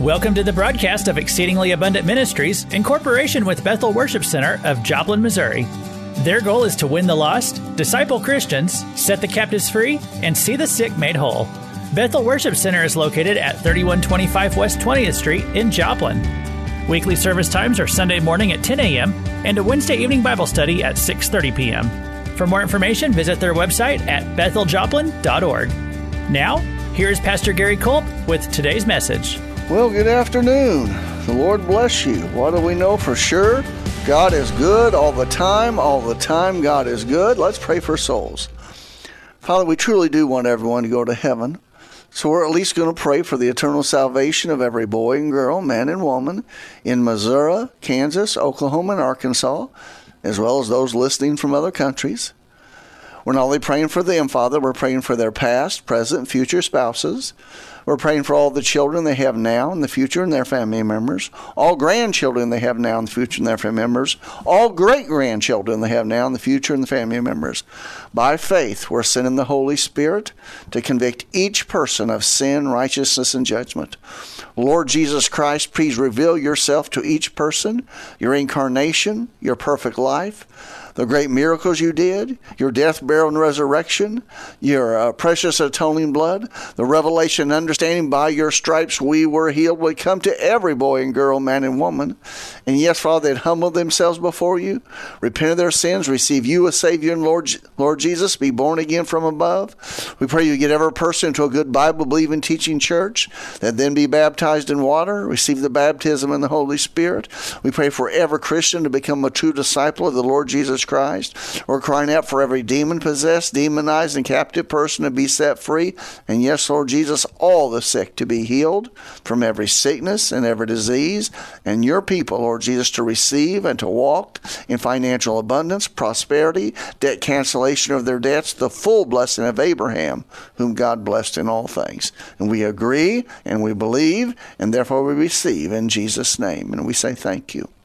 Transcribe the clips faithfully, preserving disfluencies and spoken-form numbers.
Welcome to the broadcast of Exceedingly Abundant Ministries in cooperation with Bethel Worship Center of Joplin, Missouri. Their goal is to win the lost, disciple Christians, set the captives free, and see the sick made whole. Bethel Worship Center is located at thirty-one twenty-five West twentieth Street in Joplin. Weekly service times are Sunday morning at ten a.m. and a Wednesday evening Bible study at six thirty p.m. For more information, visit their website at bethel joplin dot org. Now, here's Pastor Gary Culp with today's message. Well, good afternoon. The Lord bless you. What do we know for sure? God is good all the time. All the time, God is good. Let's pray for souls. Father, we truly do want everyone to go to heaven. So we're at least going to pray for the eternal salvation of every boy and girl, man and woman in Missouri, Kansas, Oklahoma, and Arkansas, as well as those listening from other countries. We're not only praying for them, Father, we're praying for their past, present, and future spouses. We're praying for all the children they have now and the future and their family members, all grandchildren they have now and the future and their family members, all great-grandchildren they have now and the future and the family members. By faith, we're sending the Holy Spirit to convict each person of sin, righteousness, and judgment. Lord Jesus Christ, please reveal yourself to each person, your incarnation, your perfect life, the great miracles you did, your death, burial, and resurrection, your uh, precious atoning blood, the revelation and understanding by your stripes we were healed would come to every boy and girl, man and woman. And yes, Father, they'd humble themselves before you, repent of their sins, receive you as Savior and Lord, Lord Jesus, be born again from above. We pray you get every person into a good Bible-believing teaching church, that then be baptized in water, receive the baptism in the Holy Spirit. We pray for every Christian to become a true disciple of the Lord Jesus Christ. We're crying out for every demon-possessed, demonized, and captive person to be set free. And yes, Lord Jesus, all the sick to be healed from every sickness and every disease. And your people, Lord Jesus, to receive and to walk in financial abundance, prosperity, debt cancellation of their debts, the full blessing of Abraham, whom God blessed in all things. And we agree and we believe, and therefore we receive in Jesus' name. And we say thank you.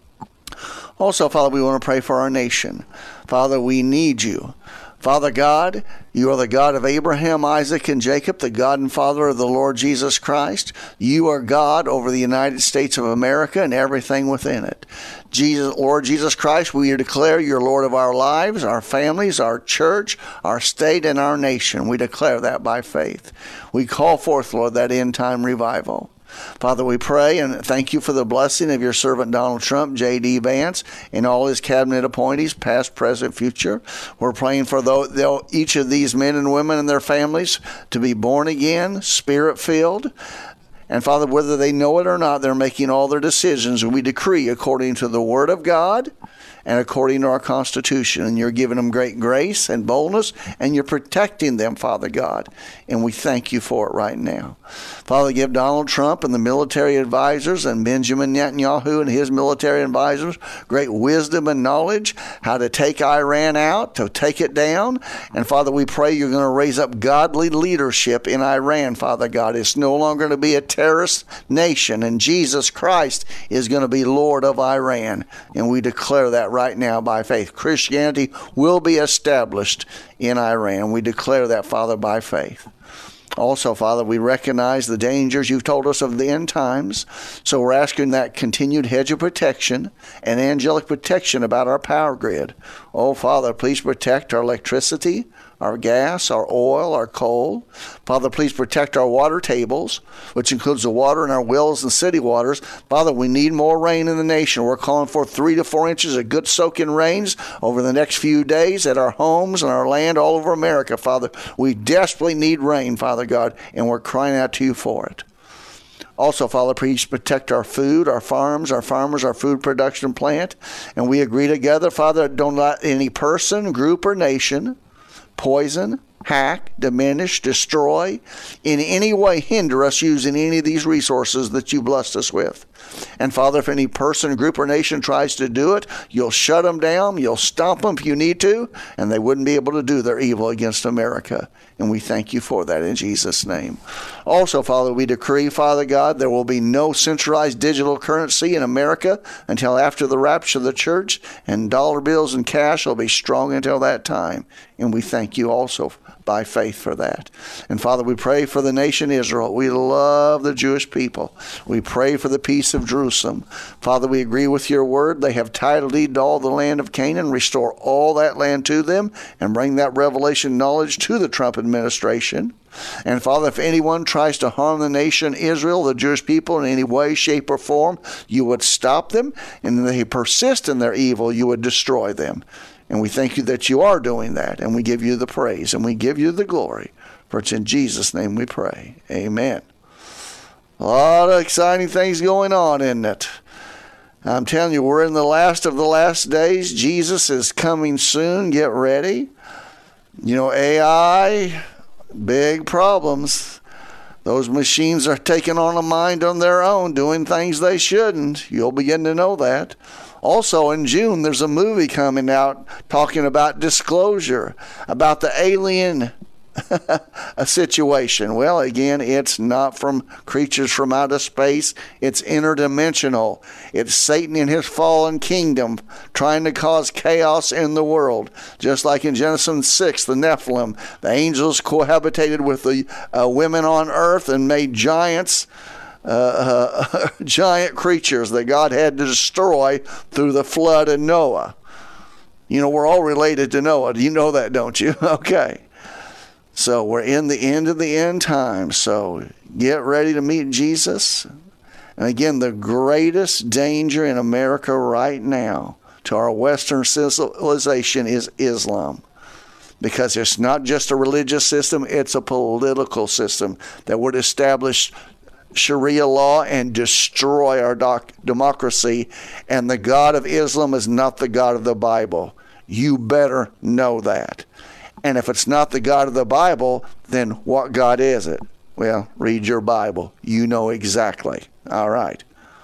Also, Father, we want to pray for our nation. Father, we need you. Father God, you are the God of Abraham, Isaac, and Jacob, the God and Father of the Lord Jesus Christ. You are God over the United States of America and everything within it. Jesus, Lord Jesus Christ, we declare you're Lord of our lives, our families, our church, our state, and our nation. We declare that by faith. We call forth, Lord, that end-time revival. Father, we pray and thank you for the blessing of your servant Donald Trump, J D. Vance, and all his cabinet appointees, past, present, future. We're praying for those, each of these men and women and their families to be born again, spirit-filled. And Father, whether they know it or not, they're making all their decisions. We decree according to the Word of God and according to our Constitution. And you're giving them great grace and boldness, and you're protecting them, Father God. And we thank you for it right now. Father, give Donald Trump and the military advisors and Benjamin Netanyahu and his military advisors great wisdom and knowledge how to take Iran out, to take it down. And Father, we pray you're going to raise up godly leadership in Iran, Father God. It's no longer going to be a terrorist nation, and Jesus Christ is going to be Lord of Iran. And we declare that right now by faith. Christianity will be established in Iran. We declare that, Father, by faith. Also, Father, we recognize the dangers you've told us of the end times, so we're asking that continued hedge of protection and angelic protection about our power grid. Oh, Father, please protect our electricity, our gas, our oil, our coal. Father, please protect our water tables, which includes the water in our wells and city waters. Father, we need more rain in the nation. We're calling for three to four inches of good soaking rains over the next few days at our homes and our land all over America, Father. We desperately need rain, Father God, and we're crying out to you for it. Also, Father, please protect our food, our farms, our farmers, our food production plant. And we agree together, Father, don't let any person, group, or nation poison, hack, diminish, destroy, in any way hinder us using any of these resources that you blessed us with. And Father, if any person, group, or nation tries to do it, you'll shut them down, you'll stomp them if you need to, and they wouldn't be able to do their evil against America. And we thank you for that in Jesus' name. Also, Father, we decree, Father God, there will be no centralized digital currency in America until after the rapture of the church, and dollar bills and cash will be strong until that time. And we thank you also by faith for that. And Father, we pray for the nation Israel. We love the Jewish people. We pray for the peace of Jerusalem. Father, we agree with your word. They have title deed to all the land of Canaan. Restore all that land to them and bring that revelation knowledge to the Trump administration. And Father, if anyone tries to harm the nation Israel, the Jewish people, in any way, shape, or form, you would stop them. And if they persist in their evil, you would destroy them. And we thank you that you are doing that, and we give you the praise, and we give you the glory. For it's in Jesus' name we pray. Amen. A lot of exciting things going on, isn't it? I'm telling you, we're in the last of the last days. Jesus is coming soon. Get ready. You know, A I, big problems. Those machines are taking on a mind on their own, doing things they shouldn't. You'll begin to know that. Also, in June, there's a movie coming out talking about disclosure, about the alien a situation. Well, again, it's not from creatures from outer space. It's interdimensional. It's Satan in his fallen kingdom trying to cause chaos in the world. Just like in Genesis six, the Nephilim, the angels cohabitated with the uh, women on earth and made giants. Uh, uh, giant creatures that God had to destroy through the flood of Noah. You know, we're all related to Noah. You know that, don't you? Okay. So we're in the end of the end time. So get ready to meet Jesus. And again, the greatest danger in America right now to our Western civilization is Islam. Because it's not just a religious system, it's a political system that would establish Sharia law and destroy our doc- democracy. And the God of Islam is not the God of the Bible. You better know that. And if it's not the God of the Bible, then what God is it? Well, read your Bible. You know exactly. All right.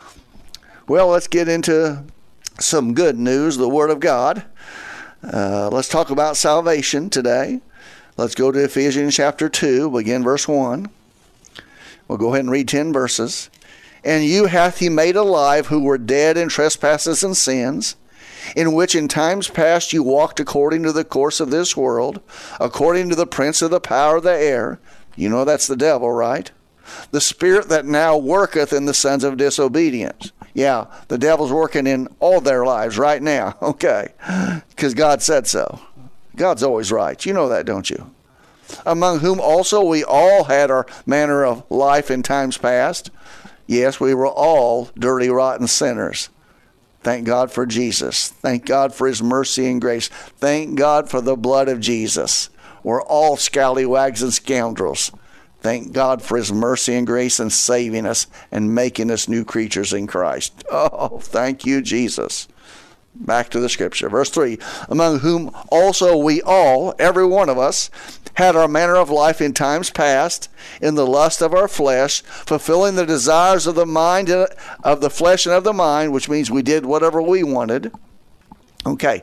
Well, let's get into some good news, the Word of God. Uh, let's talk about salvation today. Let's go to Ephesians chapter two, begin verse one. We'll go ahead and read ten verses. And you hath he made alive who were dead in trespasses and sins, in which in times past you walked according to the course of this world, according to the prince of the power of the air. You know that's the devil, right? The spirit that now worketh in the sons of disobedience. Yeah, the devil's working in all their lives right now, okay, because God said so. God's always right. You know that, don't you? Among whom also we all had our manner of life in times past. Yes, we were all dirty, rotten sinners. Thank God for Jesus. Thank God for his mercy and grace. Thank God for the blood of Jesus. We're all scallywags and scoundrels. Thank God for his mercy and grace in saving us and making us new creatures in Christ. Oh, thank you, Jesus. Back to the scripture. Verse three, among whom also we all, every one of us, had our manner of life in times past, in the lust of our flesh, fulfilling the desires of the mind, of the flesh and of the mind, which means we did whatever we wanted. Okay.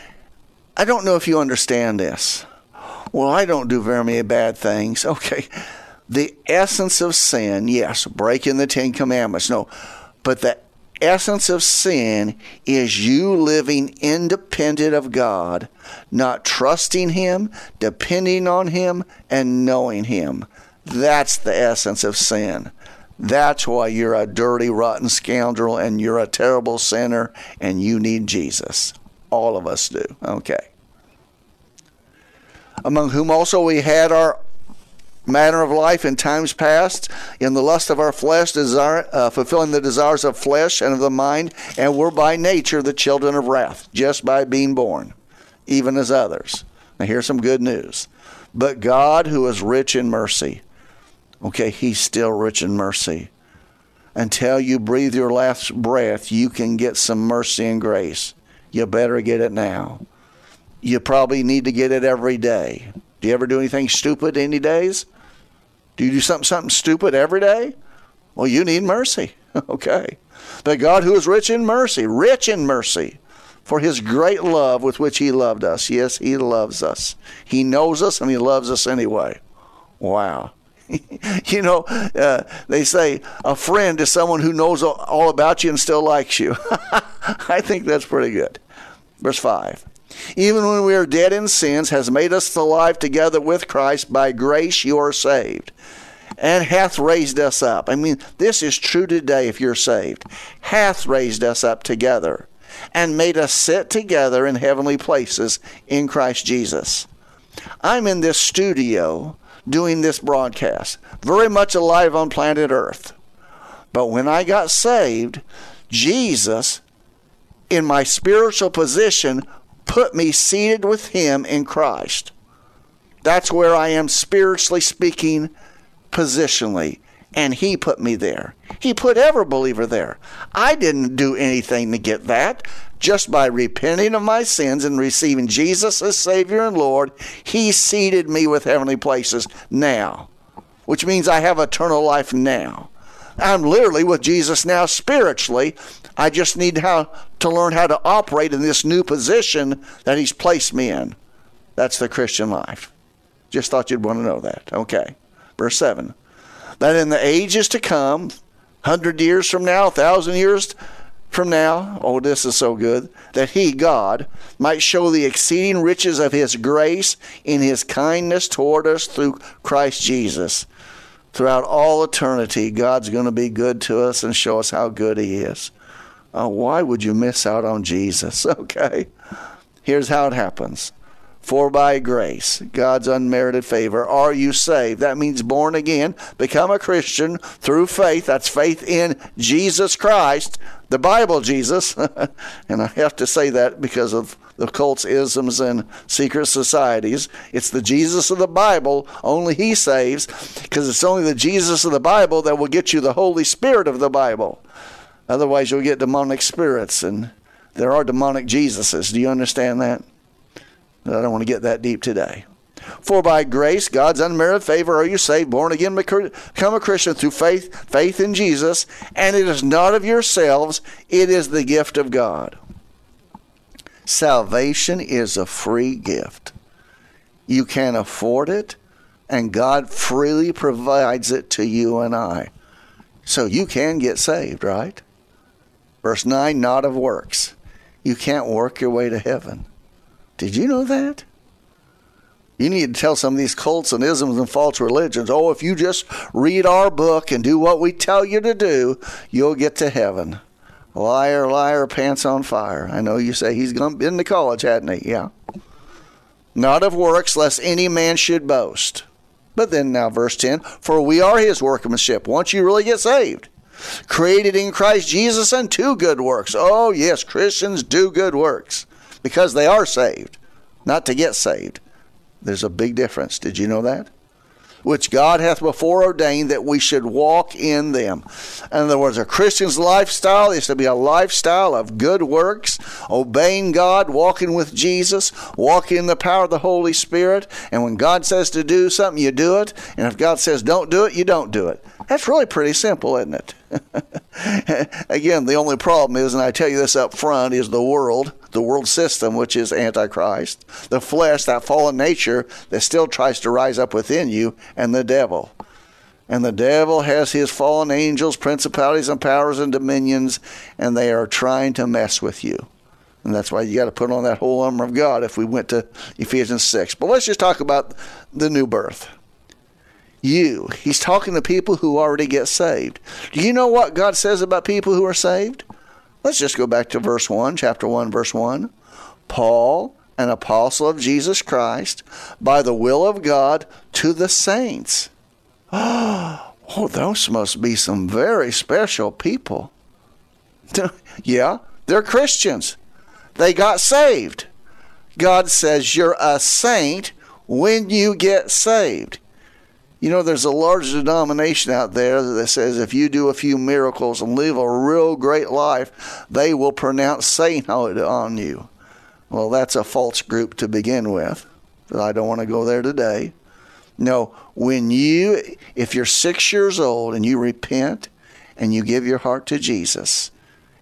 I don't know if you understand this. Well, I don't do very many bad things. Okay. The essence of sin, yes, breaking the Ten Commandments. No, but the essence of sin is you living independent of God, not trusting him, depending on him, and knowing him. That's the essence of sin. That's why you're a dirty, rotten scoundrel, and you're a terrible sinner, and you need Jesus. All of us do. Okay. Among whom also we had our manner of life in times past, in the lust of our flesh, desire, uh, fulfilling the desires of flesh and of the mind, and were by nature the children of wrath, just by being born, even as others. Now here's some good news. But God, who is rich in mercy, okay, he's still rich in mercy. Until you breathe your last breath, you can get some mercy and grace. You better get it now. You probably need to get it every day. Do you ever do anything stupid any days? Do you do something something stupid every day? Well, you need mercy. Okay. But God, who is rich in mercy, rich in mercy, for his great love with which he loved us. Yes, he loves us. He knows us and he loves us anyway. Wow. You know, uh, they say a friend is someone who knows all about you and still likes you. I think that's pretty good. Verse five. Even when we are dead in sins, has made us alive together with Christ. By grace you are saved, and hath raised us up. I mean, this is true today if you're saved. Hath raised us up together, and made us sit together in heavenly places in Christ Jesus. I'm in this studio doing this broadcast, very much alive on planet Earth. But when I got saved, Jesus, in my spiritual position, put me seated with him in Christ. That's where I am spiritually speaking, positionally. And he put me there. He put every believer there. I didn't do anything to get that. Just by repenting of my sins and receiving Jesus as Savior and Lord, he seated me with heavenly places now, which means I have eternal life now. I'm literally with Jesus now spiritually. I just need how to learn how to operate in this new position that he's placed me in. That's the Christian life. Just thought you'd want to know that. Okay. Verse seven. That in the ages to come, hundred years from now, a thousand years from now, oh, this is so good, that he, God, might show the exceeding riches of his grace in his kindness toward us through Christ Jesus. Throughout all eternity, God's going to be good to us and show us how good he is. Oh, why would you miss out on Jesus? Okay. Here's how it happens. For by grace, God's unmerited favor, are you saved. That means born again, become a Christian through faith. That's faith in Jesus Christ, the Bible Jesus. And I have to say that because of the cults, isms, and secret societies. It's the Jesus of the Bible. Only he saves, because it's only the Jesus of the Bible that will get you the Holy Spirit of the Bible. Otherwise, you'll get demonic spirits, and there are demonic Jesuses. Do you understand that? I don't want to get that deep today. For by grace, God's unmerited favor, are you saved, born again, become a Christian through faith, faith in Jesus, and it is not of yourselves, it is the gift of God. Salvation is a free gift. You can't afford it, and God freely provides it to you and I. So you can get saved, right? Verse nine, not of works. You can't work your way to heaven. Did you know that? You need to tell some of these cults and isms and false religions, oh, if you just read our book and do what we tell you to do, you'll get to heaven. Liar, liar, pants on fire. I know you say he's been to college, hadn't he? Yeah. Not of works, lest any man should boast. But then now verse ten, for we are his workmanship. Once you really get saved, created in Christ Jesus unto good works. Oh, yes, Christians do good works. Because they are saved, not to get saved. There's a big difference. Did you know that? Which God hath before ordained that we should walk in them. In other words, a Christian's lifestyle is to be a lifestyle of good works, obeying God, walking with Jesus, walking in the power of the Holy Spirit. And when God says to do something, you do it. And if God says don't do it, you don't do it. That's really pretty simple, isn't it? Again, the only problem is, and I tell you this up front, is the world, the world system, which is Antichrist, the flesh, that fallen nature that still tries to rise up within you, and the devil. And the devil has his fallen angels, principalities and powers and dominions, and they are trying to mess with you. And that's why you got to put on that whole armor of God if we went to Ephesians six. But let's just talk about the new birth. You. He's talking to people who already get saved. Do you know what God says about people who are saved? Let's just go back to verse one, chapter one, verse one. Paul, an apostle of Jesus Christ, by the will of God, to the saints. Oh, those must be some very special people. Yeah, they're Christians. They got saved. God says you're a saint when you get saved. You know, there's a large denomination out there that says if you do a few miracles and live a real great life, they will pronounce sainthood on you. Well, that's a false group to begin with. But I don't want to go there today. No, when you, if you're six years old and you repent and you give your heart to Jesus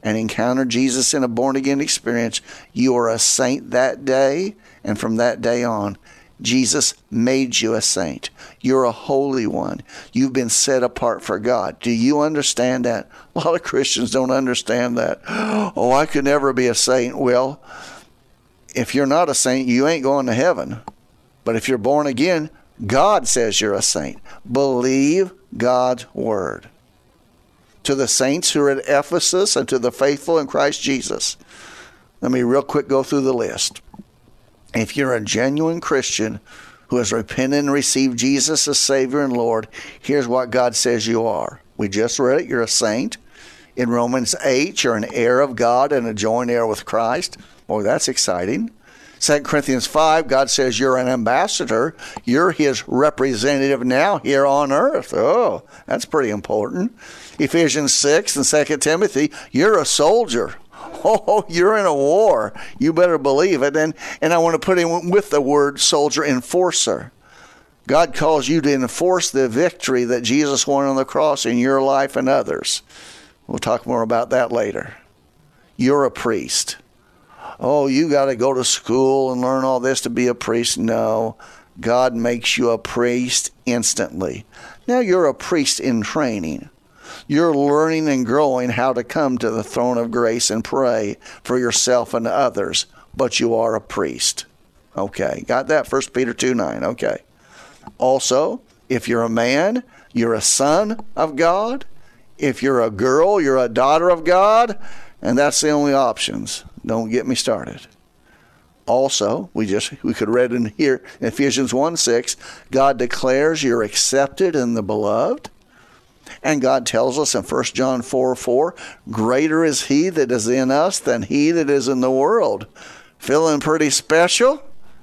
and encounter Jesus in a born-again experience, you are a saint that day, and from that day on, Jesus made you a saint. You're a holy one. You've been set apart for God. Do you understand that? A lot of Christians don't understand that. Oh, I could never be a saint. Well, if you're not a saint, you ain't going to heaven. But if you're born again, God says you're a saint. Believe God's word. To the saints who are at Ephesus and to the faithful in Christ Jesus, let me real quick go through the list. If you're a genuine Christian who has repented and received Jesus as Savior and Lord, here's what God says you are. We just read it. You're a saint. In Romans eight, you're an heir of God and a joint heir with Christ. Boy, that's exciting. Second Corinthians five, God says you're an ambassador. You're his representative now here on earth. Oh, that's pretty important. Ephesians six and Second Timothy, you're a soldier. Oh, you're in a war. You better believe it. And, and I want to put in with the word soldier, enforcer. God calls you to enforce the victory that Jesus won on the cross in your life and others. We'll talk more about that later. You're a priest. Oh, you got to go to school and learn all this to be a priest. No, God makes you a priest instantly. Now you're a priest in training. You're learning and growing how to come to the throne of grace and pray for yourself and others, but you are a priest. Okay, got that? First Peter two nine, okay. Also, if you're a man, you're a son of God. If you're a girl, you're a daughter of God, and that's the only options. Don't get me started. Also, we just we could read in here in Ephesians one six, God declares you're accepted in the beloved. And God tells us in First John four four, greater is he that is in us than he that is in the world. Feeling pretty special?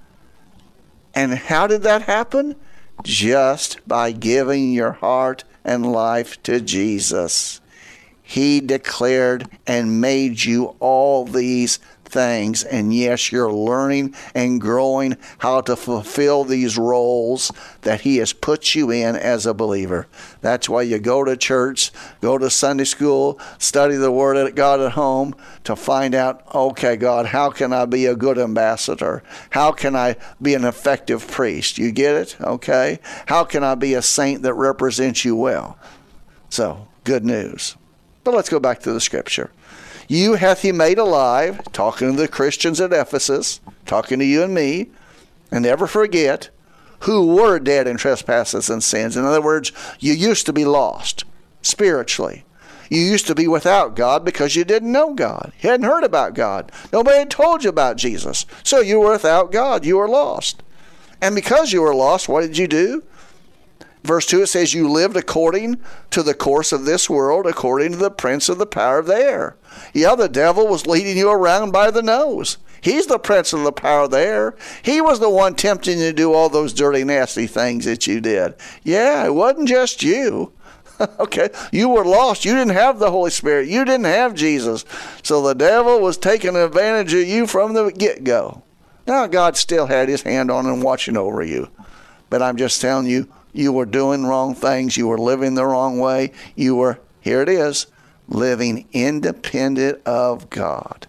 And how did that happen? Just by giving your heart and life to Jesus. He declared and made you all these things. And yes, you're learning and growing how to fulfill these roles that he has put you in as a believer. That's why you go to church, go to Sunday school, study the Word of God at home to find out, okay, God, how can I be a good ambassador? How can I be an effective priest? You get it? Okay. How can I be a saint that represents you well? So, good news. But let's go back to the scripture. You hath he made alive, talking to the Christians at Ephesus, talking to you and me, and never forget, who were dead in trespasses and sins. In other words, you used to be lost spiritually. You used to be without God because you didn't know God. You hadn't heard about God. Nobody had told you about Jesus. So you were without God. You were lost. And because you were lost, what did you do? Verse two, it says, you lived according to the course of this world, according to the prince of the power of the air. Yeah, the devil was leading you around by the nose. He's the prince of the power of the air. He was the one tempting you to do all those dirty, nasty things that you did. Yeah, it wasn't just you. Okay, you were lost. You didn't have the Holy Spirit. You didn't have Jesus. So the devil was taking advantage of you from the get-go. Now, God still had his hand on and watching over you. But I'm just telling you, you were doing wrong things. You were living the wrong way. You were, here it is, living independent of God.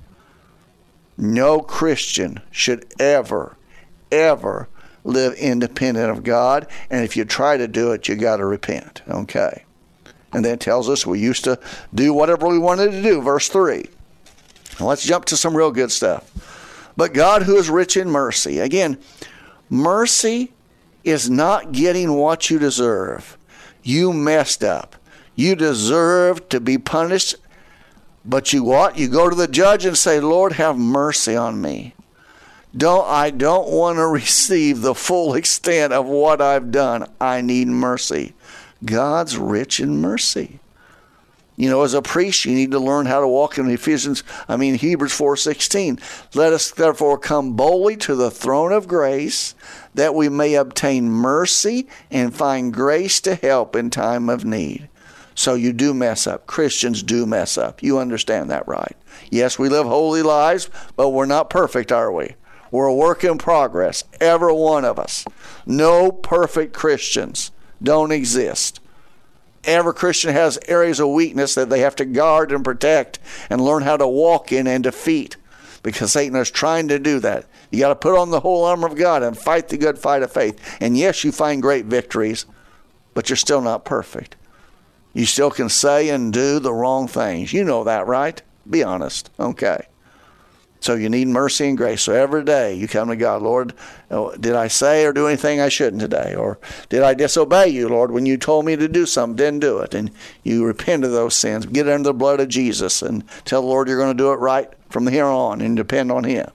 No Christian should ever, ever live independent of God. And if you try to do it, you got to repent. Okay. And then it tells us we used to do whatever we wanted to do. Verse three. Now let's jump to some real good stuff. But God, who is rich in mercy. Again, mercy is not getting what you deserve. You messed up. You deserve to be punished. But you what? You go to the judge and say, Lord, have mercy on me. Don't I don't want to receive the full extent of what I've done. I need mercy. God's rich in mercy. You know, as a priest, you need to learn how to walk in Ephesians, I mean, Hebrews four sixteen. Let us therefore come boldly to the throne of grace, that we may obtain mercy and find grace to help in time of need. So you do mess up. Christians do mess up. You understand that, right? Yes, we live holy lives, but we're not perfect, are we? We're a work in progress, every one of us. No perfect Christians don't exist. Every Christian has areas of weakness that they have to guard and protect and learn how to walk in and defeat, because Satan is trying to do that. You got to put on the whole armor of God and fight the good fight of faith. And yes, you find great victories, but you're still not perfect. You still can say and do the wrong things. You know that, right? Be honest. Okay. So you need mercy and grace. So every day you come to God, Lord, did I say or do anything I shouldn't today? Or did I disobey you, Lord, when you told me to do something, didn't do it? And you repent of those sins. Get under the blood of Jesus and tell the Lord you're going to do it right from here on and depend on him.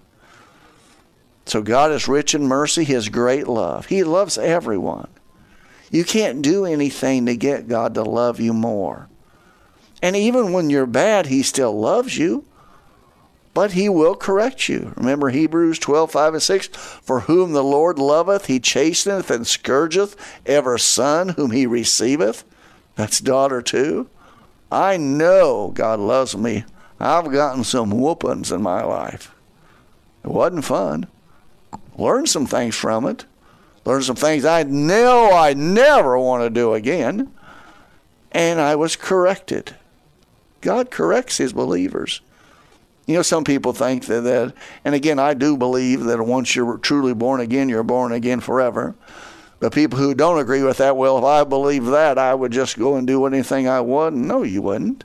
So God is rich in mercy, his great love. He loves everyone. You can't do anything to get God to love you more. And even when you're bad, he still loves you. But he will correct you. Remember Hebrews twelve, five and six. For whom the Lord loveth, he chasteneth and scourgeth every son whom he receiveth. That's daughter too. I know God loves me. I've gotten some whoopings in my life. It wasn't fun. Learned some things from it. Learned some things I know I never want to do again. And I was corrected. God corrects his believers. You know, some people think that, that, and again, I do believe that once you're truly born again, you're born again forever. But people who don't agree with that, well, if I believe that, I would just go and do anything I want. No, you wouldn't.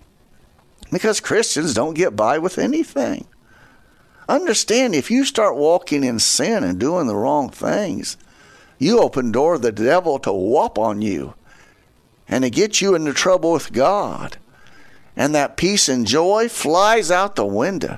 Because Christians don't get by with anything. Understand, if you start walking in sin and doing the wrong things, you open the door to the devil to whop on you and to get you into trouble with God. And that peace and joy flies out the window.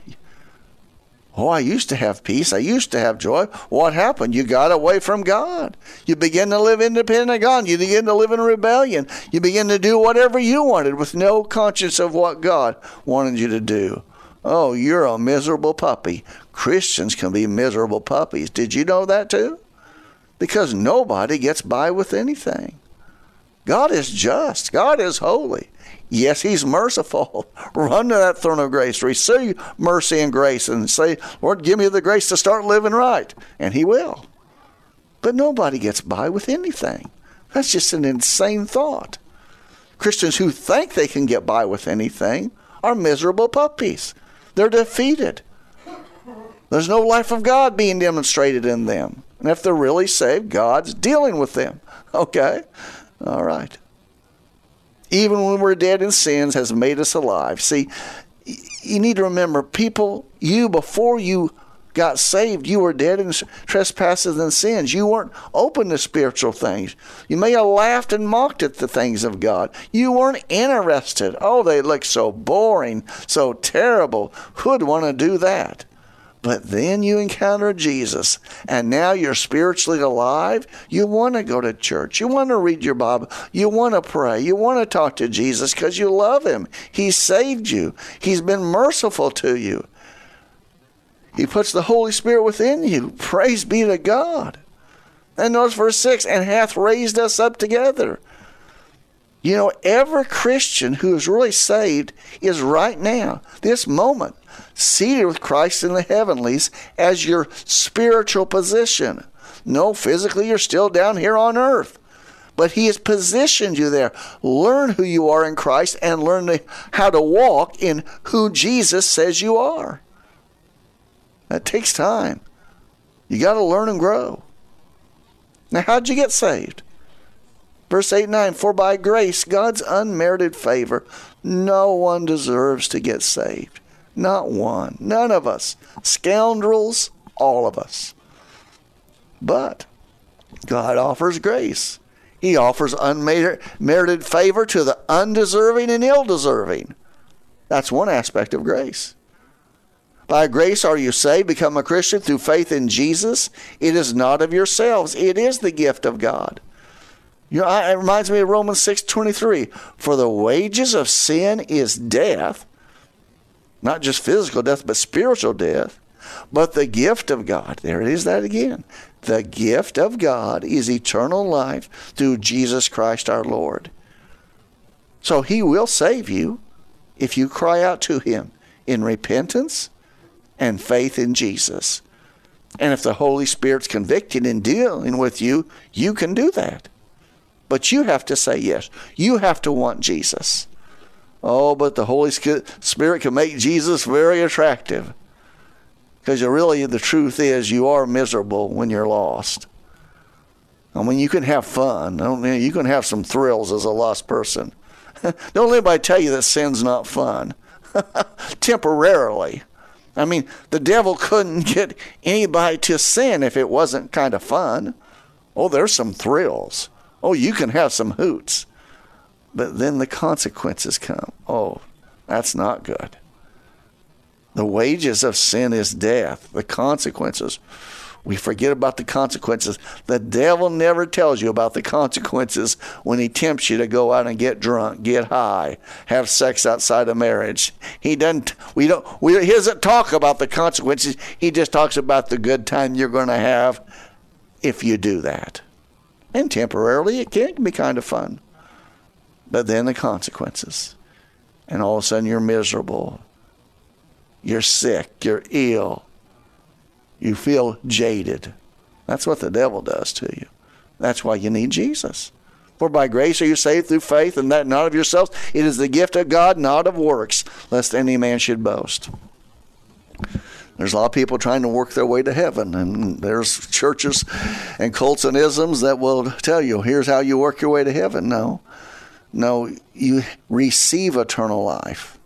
Oh, I used to have peace. I used to have joy. What happened? You got away from God. You begin to live independent of God. You begin to live in rebellion. You begin to do whatever you wanted with no conscience of what God wanted you to do. Oh, you're a miserable puppy. Christians can be miserable puppies. Did you know that too? Because nobody gets by with anything. God is just. God is holy. Yes, he's merciful. Run to that throne of grace, receive mercy and grace, and say, Lord, give me the grace to start living right. And he will. But nobody gets by with anything. That's just an insane thought. Christians who think they can get by with anything are miserable puppies. They're defeated. There's no life of God being demonstrated in them. And if they're really saved, God's dealing with them. Okay? All right. Even when we're dead in sins, has made us alive. See, you need to remember, people, you, before you got saved, you were dead in trespasses and sins. You weren't open to spiritual things. You may have laughed and mocked at the things of God. You weren't interested. Oh, they look so boring, so terrible. Who'd want to do that? But then you encounter Jesus, and now you're spiritually alive. You want to go to church. You want to read your Bible. You want to pray. You want to talk to Jesus because you love him. He saved you. He's been merciful to you. He puts the Holy Spirit within you. Praise be to God. And notice verse six, and hath raised us up together. You know, every Christian who is really saved is right now, this moment, seated with Christ in the heavenlies as your spiritual position. No, physically you're still down here on earth. But he has positioned you there. Learn who you are in Christ and learn to, how to walk in who Jesus says you are. That takes time. You got to learn and grow. Now, how'd you get saved? Verse eight and nine, for by grace, God's unmerited favor, no one deserves to get saved. Not one. None of us. Scoundrels, all of us. But God offers grace. He offers unmerited favor to the undeserving and ill-deserving. That's one aspect of grace. By grace are you saved, become a Christian through faith in Jesus. It is not of yourselves. It is the gift of God. You know, it reminds me of Romans six twenty-three. For the wages of sin is death. Not just physical death, but spiritual death. But the gift of God, there it is that again. The gift of God is eternal life through Jesus Christ our Lord. So he will save you if you cry out to him in repentance and faith in Jesus. And if the Holy Spirit's convicting and dealing with you, you can do that. But you have to say yes. You have to want Jesus. Oh, but the Holy Spirit can make Jesus very attractive. Because really, the truth is, you are miserable when you're lost. I mean, you can have fun. I mean, you can have some thrills as a lost person. Don't let anybody tell you that sin's not fun. Temporarily. I mean, the devil couldn't get anybody to sin if it wasn't kind of fun. Oh, there's some thrills. Oh, you can have some hoots. But then the consequences come. Oh, that's not good. The wages of sin is death. The consequences. We forget about the consequences. The devil never tells you about the consequences when he tempts you to go out and get drunk, get high, have sex outside of marriage. He doesn't. We don't. We, he doesn't talk about the consequences. He just talks about the good time you're going to have if you do that. And temporarily, it can be kind of fun. But then the consequences, and all of a sudden you're miserable. You're sick. You're ill. You feel jaded. That's what the devil does to you. That's why you need Jesus. For by grace are you saved through faith, and that not of yourselves. It is the gift of God, not of works, lest any man should boast. There's a lot of people trying to work their way to heaven, and there's churches and cults and isms that will tell you, here's how you work your way to heaven. No. No, you receive eternal life.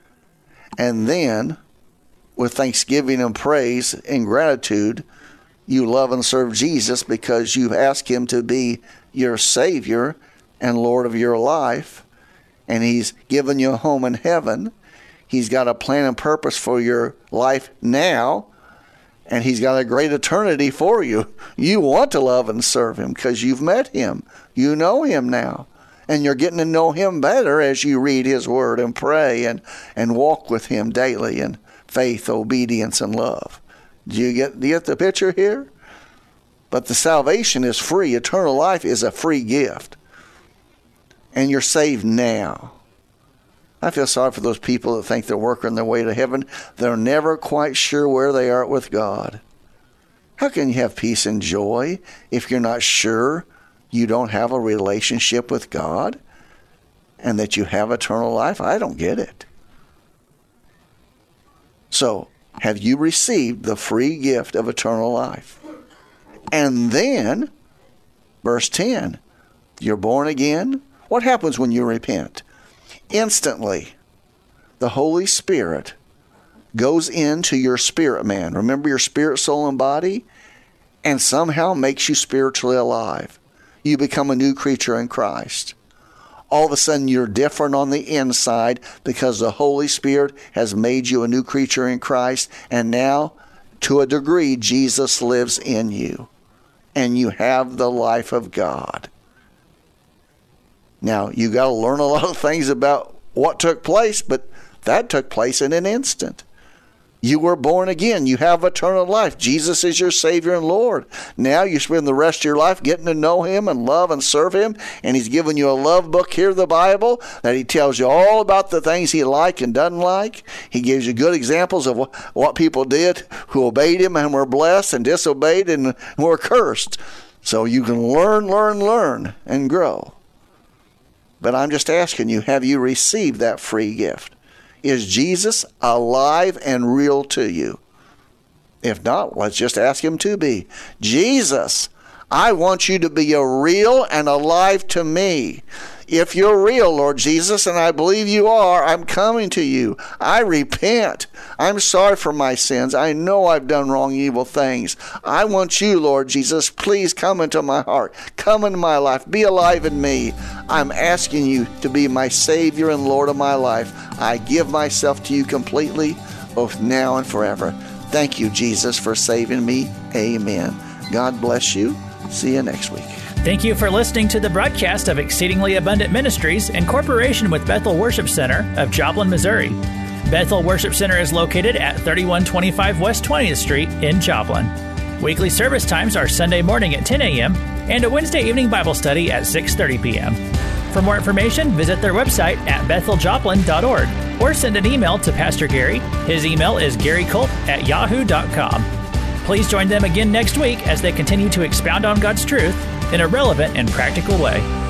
And then, with thanksgiving and praise and gratitude, you love and serve Jesus because you've asked him to be your Savior and Lord of your life. And he's given you a home in heaven. He's got a plan and purpose for your life now. And he's got a great eternity for you. You want to love and serve him because you've met him. You know him now. And you're getting to know him better as you read his word and pray and, and walk with him daily in faith, obedience, and love. Do you get, do you get the picture here? But the salvation is free. Eternal life is a free gift. And you're saved now. I feel sorry for those people that think they're working their way to heaven. They're never quite sure where they are with God. How can you have peace and joy if you're not sure you don't have a relationship with God and that you have eternal life? I don't get it. So, have you received the free gift of eternal life? And then, verse ten, you're born again. What happens when you repent? Instantly, the Holy Spirit goes into your spirit man. Remember your spirit, soul, and body? And somehow makes you spiritually alive. You become a new creature in Christ. All of a sudden you're different on the inside because the Holy Spirit has made you a new creature in Christ. And now, to a degree, Jesus lives in you. And you have the life of God. Now, you got to learn a lot of things about what took place, but that took place in an instant. You were born again. You have eternal life. Jesus is your Savior and Lord. Now you spend the rest of your life getting to know him and love and serve him. And he's given you a love book here, the Bible, that he tells you all about the things he liked and doesn't like. He gives you good examples of what, what people did who obeyed him and were blessed, and disobeyed and were cursed. So you can learn, learn, learn, and grow. But I'm just asking you, have you received that free gift? Is Jesus alive and real to you? If not, let's just ask him to be. Jesus, I want you to be a real and alive to me. If you're real, Lord Jesus, and I believe you are, I'm coming to you. I repent. I'm sorry for my sins. I know I've done wrong, evil things. I want you, Lord Jesus. Please come into my heart. Come into my life. Be alive in me. I'm asking you to be my Savior and Lord of my life. I give myself to you completely, both now and forever. Thank you, Jesus, for saving me. Amen. God bless you. See you next week. Thank you for listening to the broadcast of Exceedingly Abundant Ministries in cooperation with Bethel Worship Center of Joplin, Missouri. Bethel Worship Center is located at thirty-one twenty-five West twentieth Street in Joplin. Weekly service times are Sunday morning at ten a.m. and a Wednesday evening Bible study at six thirty p.m. For more information, visit their website at bethel joplin dot org or send an email to Pastor Gary. His email is gary colt at yahoo dot com. Please join them again next week as they continue to expound on God's truth in a relevant and practical way.